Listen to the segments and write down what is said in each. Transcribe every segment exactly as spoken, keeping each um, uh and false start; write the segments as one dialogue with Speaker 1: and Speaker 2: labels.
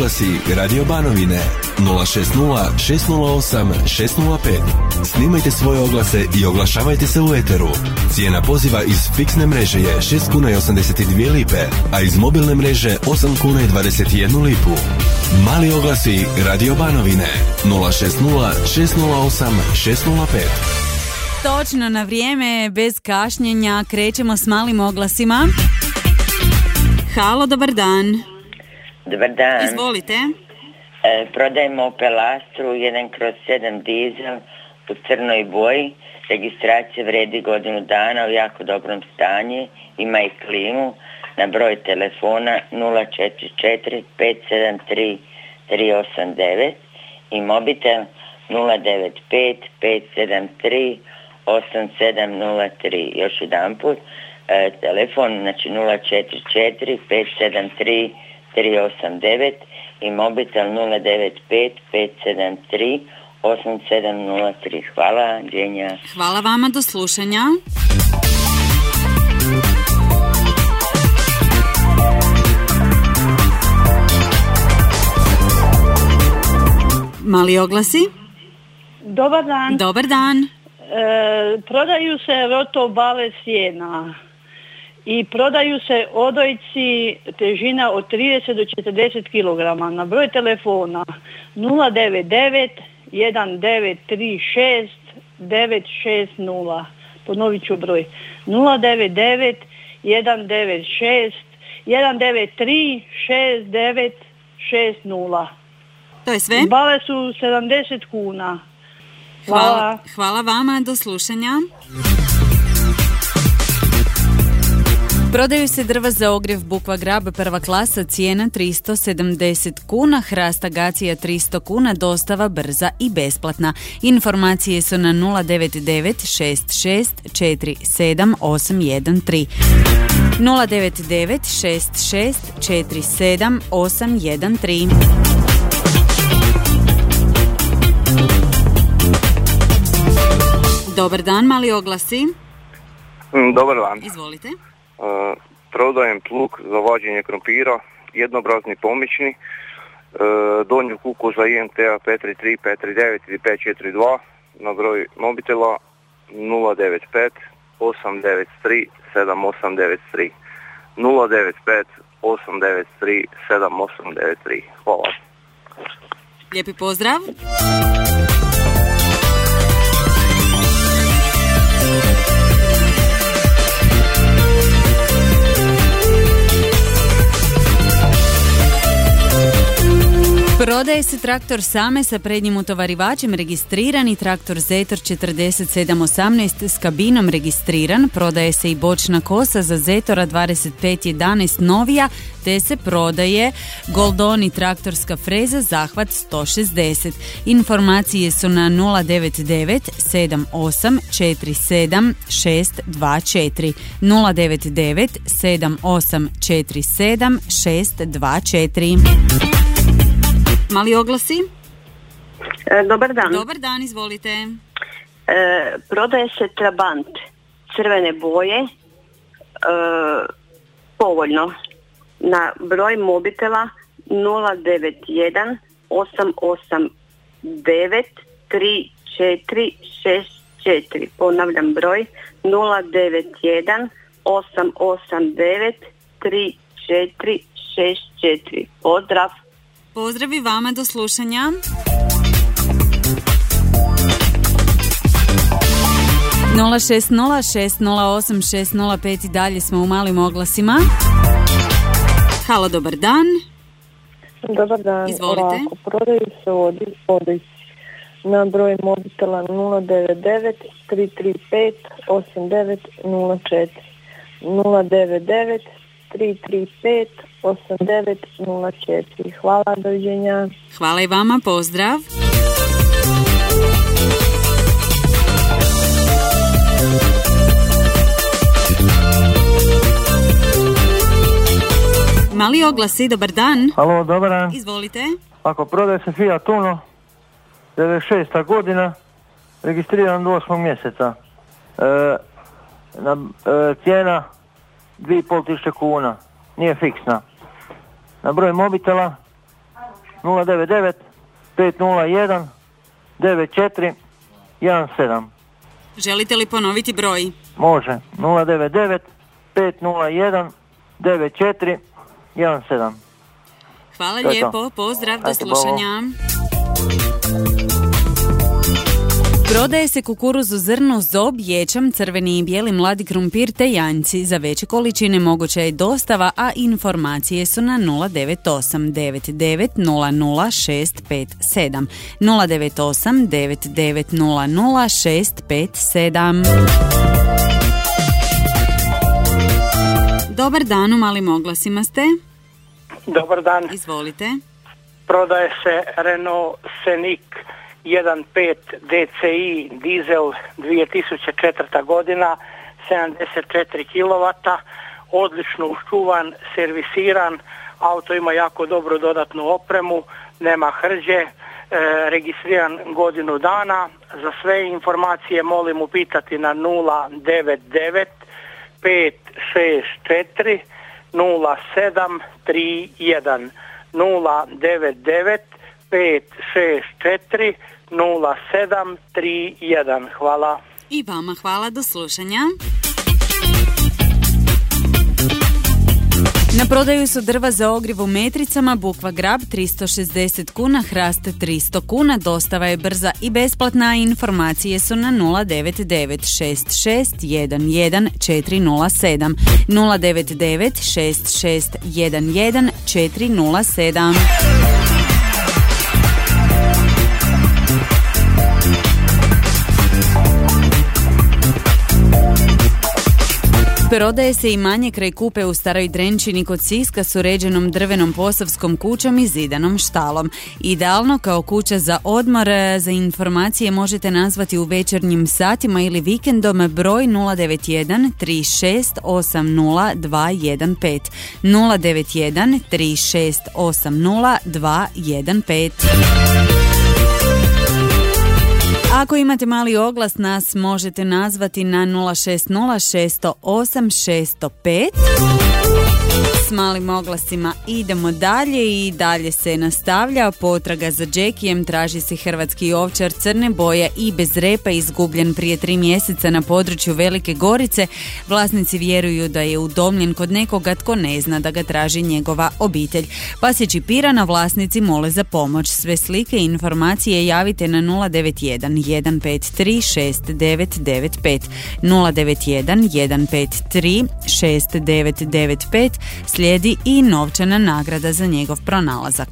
Speaker 1: oglasi Radio Banovine nula šest nula šest nula osam šest nula pet. Snimajte svoje oglase i oglašavajte se u eteru. Cijena poziva iz fiksne mreže je šest kuna i osamdeset dvije lipe, a iz mobilne mreže osam kuna i dvadeset jednu lipu. Mali oglasi Radio Banovine nula šest nula šest nula osam šest nula pet.
Speaker 2: Točno na vrijeme, bez kašnjenja, krećemo s malim oglasima. Halo, dobar dan.
Speaker 3: Dobar dan.
Speaker 2: Izvolite.
Speaker 3: E, prodajemo Opel Astru jedan kroz sedam dizel u crnoj boji. Registracija vredi godinu dana, u jako dobrom stanju. Ima i klimu. Na broj telefona nula četiri četiri pet sedam tri tri osam devet i mobitel nula devet pet pet sedam tri osam sedam nula tri. Još jedan put. E, telefon, znači nula četiri četiri pet sedam tri tri osam devet i mobitel nula devet pet pet sedam tri osam sedam nula tri. Hvala, Dženja.
Speaker 2: Hvala vama, do slušanja. Mali oglasi.
Speaker 4: Dobar dan.
Speaker 2: Dobar dan.
Speaker 4: E, prodaju se rotobale sjena i prodaju se odojci težina od trideset do četrdeset kilograma. Na broj telefona nula devet devet jedan devet tri šest devet šest nula. Ponovit ću broj nula devet devet jedan devet šest jedan devet tri šest devet šest nula.
Speaker 2: To je sve?
Speaker 4: Bale su sedamdeset kuna.
Speaker 2: Hvala.
Speaker 4: Hvala.
Speaker 2: Hvala vama, do slušanja. Prodaju se drva za ogrjev Bukva Grab prva klasa, cijena tristo sedamdeset kuna, hrast agacija tristo kuna, dostava brza i besplatna. Informacije su na nula devet devet šest šest četiri sedam osam jedan tri. nula devet devet šest šest četiri sedam osam jedan tri. Dobar dan, mali oglasi.
Speaker 5: Dobar dan.
Speaker 2: Izvolite.
Speaker 5: Uh, prodajem plug za vađenje krompira, jednobrazni pomoćni, uh, donju kuku za I M T A pet tri tri pet tri devet ili pet četiri dva, na broj mobitela nula devet pet osam devet tri sedam osam devet tri. nula devet pet osam devet tri sedam osam devet tri. Hvala.
Speaker 2: Lijepi pozdrav. Prodaje se traktor Same sa prednjim utovarivačem registrirani, traktor Zetor četrdeset sedam osamnaest s kabinom registriran, prodaje se i bočna kosa za Zetora dvadeset pet jedanaest novija, te se prodaje Goldoni traktorska freza zahvat sto šezdeset. Informacije su na nula devet devet sedam osam četiri sedam šest dva četiri. nula devet devet sedam osam četiri sedam šest dva četiri. Mali oglasi.
Speaker 6: E, dobar dan.
Speaker 2: Dobar dan, izvolite.
Speaker 6: E, prodaje se Trabant crvene boje, e, povoljno. Na broj mobitela nula devet jedan osam osam devet tri četiri šest četiri. Ponavljam broj nula devet jedan osam osam devet tri četiri šest četiri. Pozdrav.
Speaker 2: Pozdravi vama, do slušanja. nula šest nula šest nula osam šest nula pet i dalje smo u malim oglasima. Halo, dobar dan.
Speaker 7: Dobar dan.
Speaker 2: Izvolite.
Speaker 7: Ovako, prodaju se odojci na broj mobitela nula devet devet tri tri pet osam devet nula četiri. nula devet devet tri tri pet osam devet nula četiri. Hvala, doviđenja.
Speaker 2: Hvala i vama, pozdrav. Mali oglasi, dobar dan.
Speaker 8: Halo, dobar dan.
Speaker 2: Izvolite.
Speaker 8: Ako prodaje se Fiat Uno, devedeset šesta godina, registriran do osmog mjeseca. E, na, e, cijena dvije i pol tisuće kuna, nije fiksna. Na broj mobitela nula devet devet pet nula jedan devet četiri jedan sedam.
Speaker 2: Želite li ponoviti broj?
Speaker 8: Može. nula devet devet pet nula jedan devet četiri jedan sedam.
Speaker 2: Hvala to lijepo, to. Pozdrav, do slušanja. Prodaje se kukuruzu, zrno, zob, ječam, crveni i bijeli mladi krumpir te janjci. Za veće količine moguća je dostava, a informacije su na nula devet osam devet devet nula nula šest pet sedam. nula devet osam devet devet nula nula šest pet sedam. Dobar dan, u Malim oglasima ste.
Speaker 9: Dobar dan.
Speaker 2: Izvolite.
Speaker 9: Prodaje se Renault Scenic jedan pet D C I dizel dvije tisuće četvrta godina, sedamdeset četiri kilovata, odlično uščuvan, servisiran, auto ima jako dobru dodatnu opremu, nema hrđe, e, registriran godinu dana. Za sve informacije molim upitati na nula devet devet pet šest četiri nula sedam tri jedan. nula devet devet pet šest četiri nula sedam tri jedan. Hvala.
Speaker 2: I vama hvala, do slušanja. Na prodaju su drva za ogriv u metricama, bukva grab tristo šezdeset kuna, hrast tristo kuna, dostava je brza i besplatna, a informacije su na nula devet devet šest šest jedan jedan četiri nula sedam. nula devet devet šest šest jedan jedan četiri nula sedam. Prodaje se imanje kraj Kupe u Staroj Drenčini kod Siska s uređenom drvenom posavskom kućom i zidanom štalom. Idealno kao kuća za odmor. Za informacije možete nazvati u večernjim satima ili vikendom broj nula devet jedan tri šest osam nula dva jedan pet. nula devet jedan tri šest osam nula dva jedan pet. Ako imate mali oglas, nas možete nazvati na nula šest nula šest zero osam šest zero pet. S malim oglasima idemo dalje i dalje se nastavlja. Potraga za Jackijem, traži se hrvatski ovčar crne boje i bez repa, izgubljen prije tri mjeseca na području Velike Gorice. Vlasnici vjeruju da je udomljen kod nekoga tko ne zna da ga traži njegova obitelj. Pas je čipiran, a vlasnici mole za pomoć. Sve slike i informacije javite na nula devet jedan jedan pet tri šest devet devet pet. nula devet jedan jedan pet tri šest devet devet pet. Slijedi i novčana nagrada za njegov pronalazak.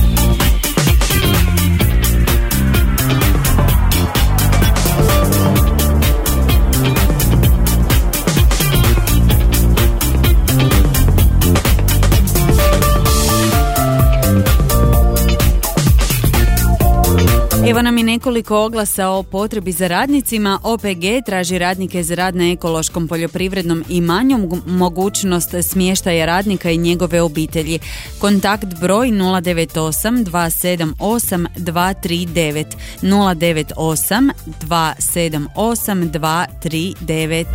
Speaker 2: Evo nam i nekoliko oglasa o potrebi za radnicima. O P G traži radnike za rad na ekološkom poljoprivrednom imanju, mogućnost smještaja radnika i njegove obitelji. Kontakt broj nula devet osam dva sedam osam dva tri devet. nula devet osam dva sedam osam dva tri devet.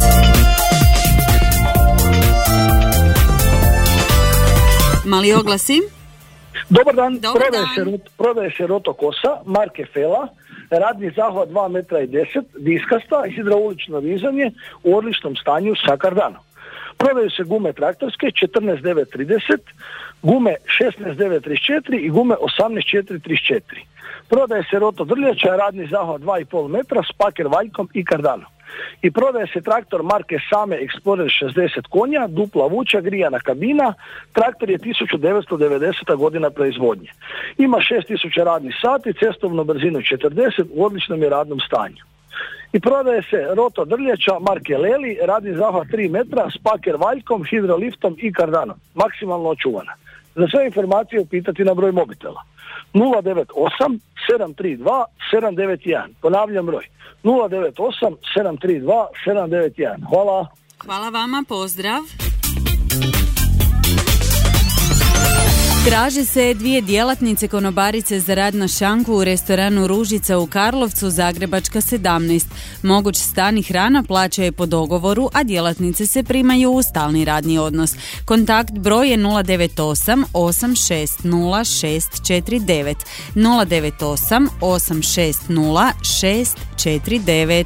Speaker 2: Mali oglasi.
Speaker 10: Dobar dan,
Speaker 2: Dobar
Speaker 10: prodaje,
Speaker 2: dan.
Speaker 10: Se, prodaje se rotokosa marke Fela, radni zahvat dva metra i deset, diskasta, hidraulično vizanje u odličnom stanju sa kardanom. Prodaju se gume traktorske četrnaest devet trideset, gume šesnaest devet trideset četiri i gume osamnaest četiri trideset četiri. Prodaje se roto drljača, radni zahvat dva i pol metra s paker valjkom i kardanom. I prodaje se traktor marke Same Explorer šezdeset konja, dupla vuča, grijana kabina. Traktor je tisuću devetsto devedeseta godina proizvodnje. Ima šest tisuća radnih sati, cestovnu brzinu četrdeset, u odličnom je radnom stanju. I prodaje se roto drljača marke Leli, radni zahvat tri metra s paker valjkom, hidroliftom i kardanom. Maksimalno očuvana. Za sve informacije upitati na broj mobitela nula devet osam sedam tri dva sedam devet jedan. Ponavljam broj nula devet osam sedam tri dva sedam devet jedan. Hvala.
Speaker 2: Hvala vama, pozdrav. Traže se dvije djelatnice konobarice za rad na šanku u restoranu Ružica u Karlovcu, Zagrebačka sedamnaest. Moguć stan i hrana plaća je po dogovoru, a djelatnice se primaju u stalni radni odnos. Kontakt broj je nula devet osam osam šest nula šest četiri devet, nula devet osam osam šest nula šest četiri devet.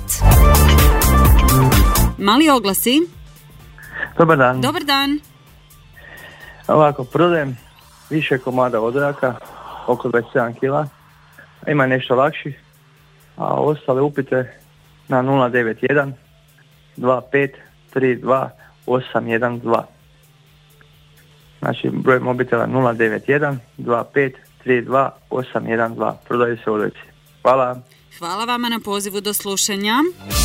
Speaker 2: Mali oglasi.
Speaker 8: Dobar dan.
Speaker 2: Dobar dan.
Speaker 8: Ovako, prodajem više komada odojaka, oko dvadeset sedam kila, ima nešto lakši, a ostale upite na nula devet jedan dva pet tri dva osam jedan dva. Znači broj mobitela nula devet jedan dva pet tri dva osam jedan dva. Prodaju se odojci. Hvala.
Speaker 2: Hvala vama na pozivu, do slušanja.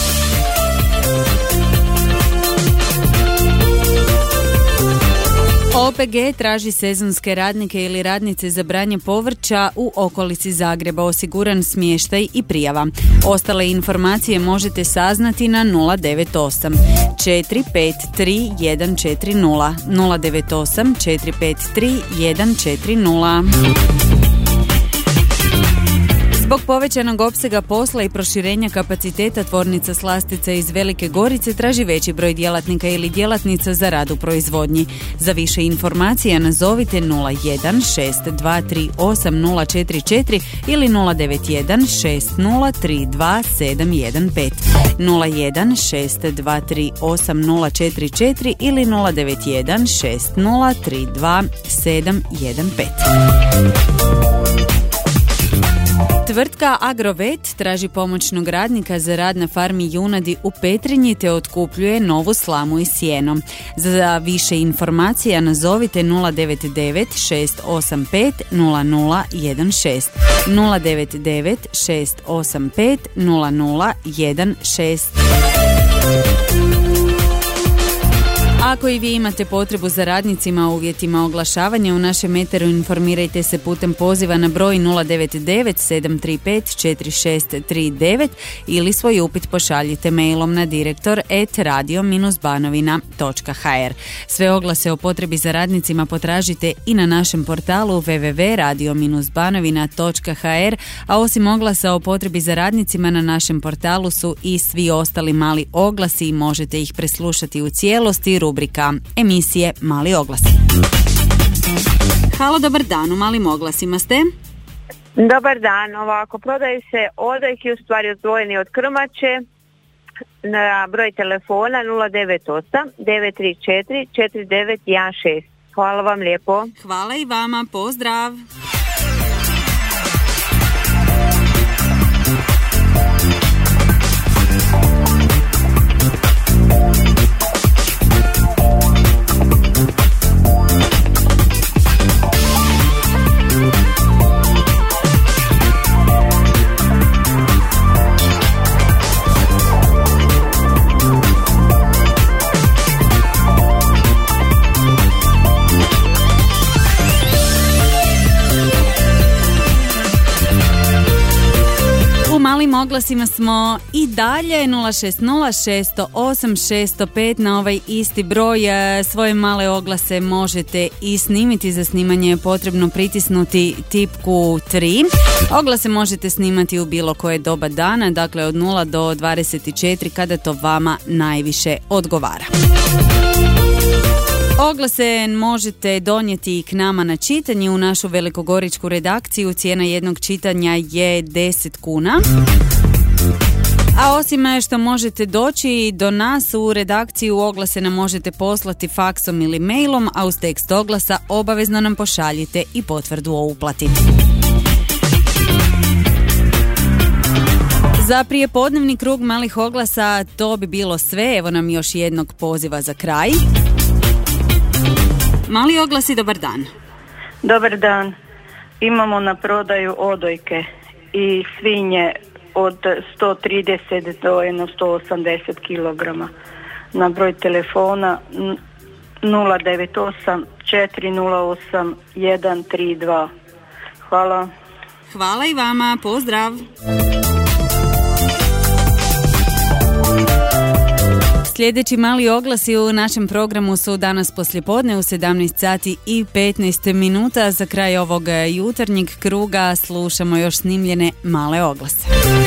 Speaker 2: O P G traži sezonske radnike ili radnice za branje povrća u okolici Zagreba, osiguran smještaj i prijava. Ostale informacije možete saznati na nula devet osam četiri pet tri jedan četiri nula, nula devet osam četiri pet tri jedan četiri nula. Zbog povećanog opsega posla i proširenja kapaciteta tvornica slastica iz Velike Gorice traži veći broj djelatnika ili djelatnica za rad u proizvodnji. Za više informacija nazovite nula jedan šest dva tri osam nula četiri četiri ili nula devet jedan šest nula tri dva sedam jedan pet, nula jedan šest dva tri osam nula četiri četiri ili nula devet jedan šest nula tri dva sedam jedan pet. Tvrtka Agrovet traži pomoćnog radnika za rad na farmi junadi u Petrinji te otkupljuje novu slamu i sjeno. Za više informacija nazovite nula devet devet šest osam pet nula nula jedan šest, nula devet devet šest osam pet nula nula jedan šest. Ako i vi imate potrebu za radnicima u uvjetima oglašavanja u našem eteru, informirajte se putem poziva na broj nula devet devet sedam tri pet četiri šest tri devet ili svoj upit pošaljite mailom na direktor at radio banovina točka ha er. Sve oglase o potrebi za radnicima potražite i na našem portalu w w w točka radio banovina točka ha er, a osim oglasa o potrebi za radnicima na našem portalu su i svi ostali mali oglasi i možete ih preslušati u cijelosti. Rubrika emisije Mali oglas. Halo, dobar dan, u Malim oglasima ste?
Speaker 6: Dobar dan, ovako, prodaju se odojki, u stvari odvojeni od krmače, na broj telefona nula devet osam devet tri četiri četiri devet jedan šest. Hvala vam lijepo.
Speaker 2: Hvala i vama, pozdrav. Malim oglasima smo i dalje. Nula šest nula šest zero osam šest zero pet na ovaj isti broj. Svoje male oglase možete i snimiti. Za snimanje je potrebno pritisnuti tipku tri. Oglase možete snimati u bilo koje doba dana, dakle od nula do dvadeset četiri, kada to vama najviše odgovara. Oglase možete donijeti k nama na čitanje u našu velikogoričku redakciju. Cijena jednog čitanja je deset kuna. A osim što možete doći do nas u redakciju, oglase nam možete poslati faksom ili mailom, a uz tekst oglasa obavezno nam pošaljite i potvrdu o uplati. Za prijepodnevni krug malih oglasa to bi bilo sve. Evo nam još jednog poziva za kraj. Mali oglasi, dobar dan.
Speaker 11: Dobar dan. Imamo na prodaju odojke i svinje od sto trideset do sto osamdeset kilograma. Na broj telefona nula devet osam četiri nula osam jedan tri dva. Hvala.
Speaker 2: Hvala i vama, pozdrav. Sljedeći mali oglasi u našem programu su danas poslijepodne u sedamnaest sati i petnaest minuta. Za kraj ovog jutarnjeg kruga slušamo još snimljene male oglase.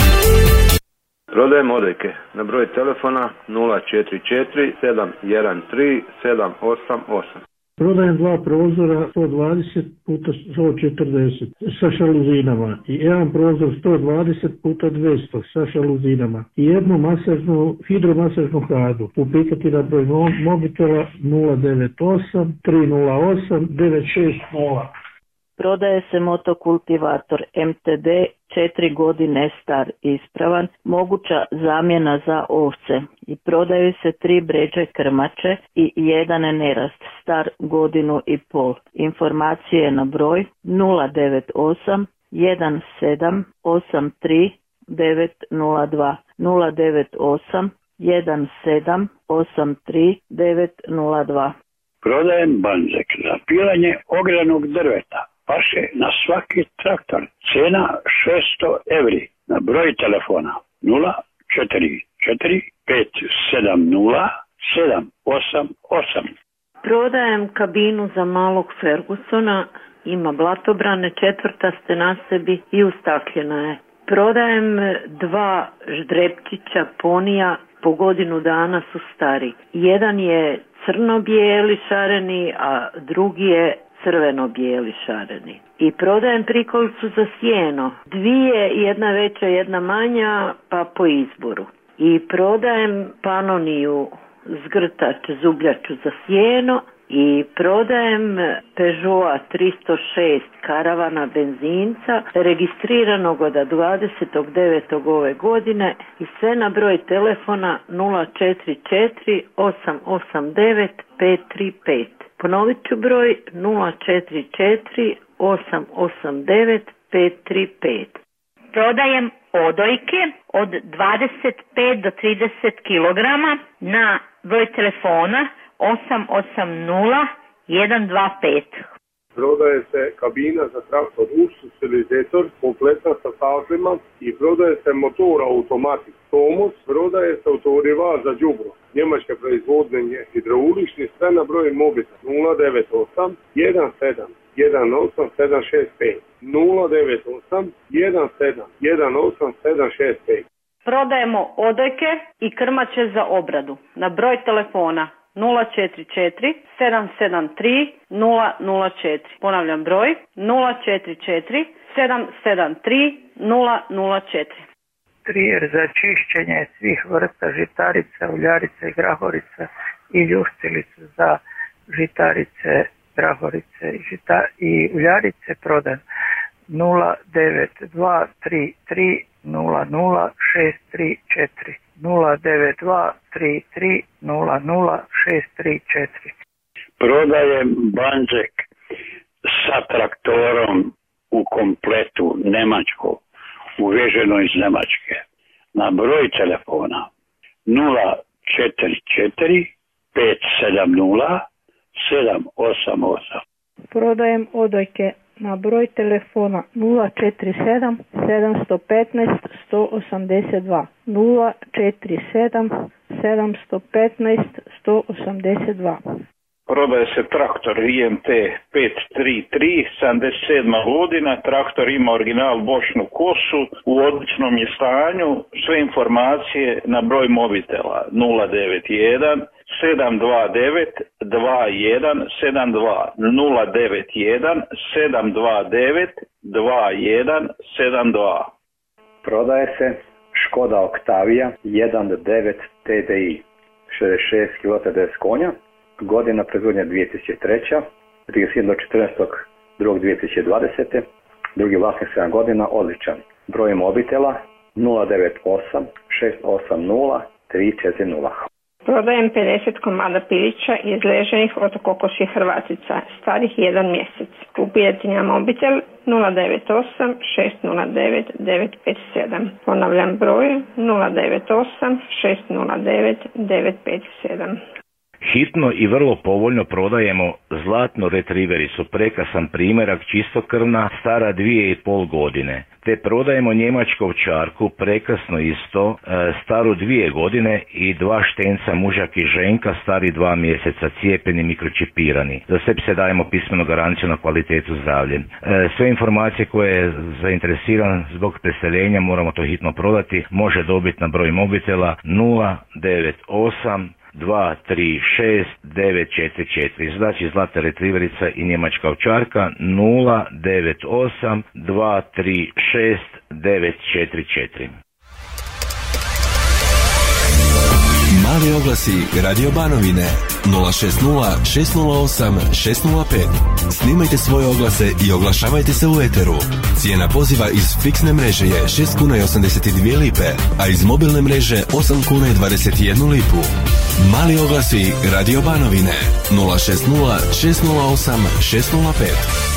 Speaker 12: Prodajem odojke na broj telefona nula četiri četiri sedam jedan tri sedam osam osam.
Speaker 13: Prodajem dva prozora sto dvadeset puta sto četrdeset sa šaluzinama i jedan prozor sto dvadeset puta dvjesto sa šaluzinama i jednu masažnu, hidromasažnu hadu. Upitati na broj mobitela nula devet osam tri nula osam devet šest nula.
Speaker 14: Prodaje se motokultivator M T D četiri godine star ispravan, moguća zamjena za ovce i prodaju se tri bređe krmače i jedan nerast star godinu i pol. Informacije na broj nula devet osam jedan sedam osam tri devet nula dva nula devet osam jedan sedam osam tri devet nula dva.
Speaker 15: Prodajem banzek za pilanje ogranog drveta. Paše na svaki traktor. Cena šesto evri. Na broj telefona nula četiri četiri pet sedam nula sedam osam osam.
Speaker 11: Prodajem kabinu za malog Fergusona. Ima blatobrane, četvrtaste na sebi i ustakljena je. Prodajem dva ždrepčića ponija, po godinu dana su stari. Jedan je crno-bijeli šareni, a drugi je crveno-bijeli šareni. I prodajem prikolicu za sjeno. Dvije, jedna veća, jedna manja, pa po izboru. I prodajem panoniju zgrtač, zubljaču za sjeno. I prodajem Peugeota tristo šest karavana benzinca, registriranog od dvadesetog devetog ove godine i sve na broj telefona nula četiri četiri osam osam devet pet tri pet. Ponovit ću broj nula četiri četiri osam osam devet pet tri pet.
Speaker 16: Prodajem odojke od dvadeset pet do trideset kilograma na broj telefona osam osam nula jedan dva pet.
Speaker 17: Prodaje se kabina za traktor Ursus stabilizator kompletna sa sazlima i prodaje se motor automatik Tomos, prodaje se autorival za đubro. Njemačke proizvodnje hidraulični, sve na broj mobitela nula devet osam jedan sedam jedan osam sedam šest pet nula devet osam jedan sedam jedan osam sedam šest pet.
Speaker 11: Prodajemo odojke i krmače za obradu na broj telefona nula četiri četiri sedam sedam tri nula nula četiri. Ponavljam broj nula četiri četiri sedam sedam tri nula nula četiri.
Speaker 18: Trijer za čišćenje svih vrsta žitarica, uljarica i grahorica i ljuštilicu za žitarice, grahorice i, žita, i uljarice prodan nula devet dva tri tri nula nula šest tri četiri nula devet dva tri tri nula nula šest tri četiri.
Speaker 15: Prodajem banzek sa traktorom u kompletu Njemačkog, uveženo iz Njemačke. Na broj telefona nula četiri četiri pet sedam nula sedam osam osam.
Speaker 19: Prodajem odojke na broj telefona nula četiri sedam sedam jedan pet jedan osam dva nula četiri sedam sedam jedan pet jedan osam dva.
Speaker 20: Prodaje se traktor I M T pet tri tri, sedamdeset sedma godina, traktor ima original bočnu kosu, u odličnom je stanju, sve informacije na broj mobitela nula devet jedan sedam dva devet dva jedan sedam dva nula devet jedan sedam dva devet dva jedan sedam dva.
Speaker 21: Prodaje se Škoda Octavia jedan devet T D I, šezdeset šest kilowata konja, godina proizvodnja dvije tisuće treće, trideset jedan do četrnaestog drugog dvije tisuće dvadesete. Drugi vlasnik sedam godina, odličan. Broj mobitela nula devet osam šest osam nula tri četiri nula.
Speaker 22: Prodajem pedeset komada pilića izleženih od kokošje Hrvatica, starih jedan mjesec. Kupujete na mobitel nula devet osam šest nula devet devet pet sedam. Ponavljam broj nula devet osam šest nula devet devet pet sedam.
Speaker 1: Hitno i vrlo povoljno prodajemo zlatnu retrivericu, prekrasan primjerak, čistokrvna, stara dvije i pol godine. Te prodajemo njemačku ovčarku, prekrasno isto, e, staru dvije godine i dva štenca mužak i ženka, stari dva mjeseca, cijepljeni, mikročipirani. Za sve se dajemo pismenu garanciju na kvalitetu zdravlja. E, sve informacije koje je zainteresiran zbog preseljenja, moramo to hitno prodati, može dobiti na broj mobitela nula devet osam dva tri šest devet četiri četiri. Znači zlata retriverica i njemačka ovčarka nula devet osam dva tri šest devet četiri četiri.
Speaker 3: Mali oglasi Radio Banovine nula šest nula šest nula osam šest nula pet. Snimajte svoje oglase i oglašavajte se u eteru. Cijena poziva iz fiksne mreže je šest kuna i osamdeset dvije lipe, a iz mobilne mreže osam kuna i dvadeset jednu lipu. Mali oglasi Radio Banovine nula šest nula šest nula osam šest nula pet.